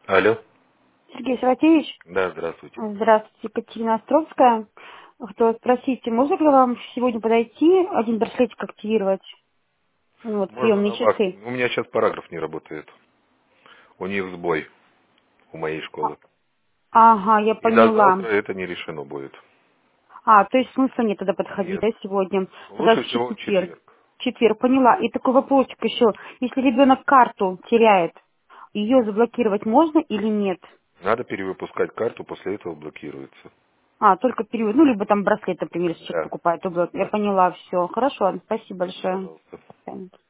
Алло. Сергей Саватеевич, Да, здравствуйте. здравствуйте, Екатерина Островская. Хотела спросить, можно ли вам сегодня подойти, один браслетик активировать? Ну, вот, Можно приемные на ВАК. часы. У меня сейчас параграф не работает. У них сбой у моей школы. Ага, я И до поняла. завтра это не решено будет. То есть смысла нет тогда подходить, Нет. да, сегодня? Тогда Лучше в всего в четверг. четверг. В четверг, поняла. И такой вопросик еще. Если ребенок карту теряет, ее заблокировать можно или нет? Надо перевыпускать карту, после этого блокируется. Только период, ну, либо там браслет, например, если человек Да. покупает, то я Да. поняла, все. Хорошо, спасибо большое. Пожалуйста.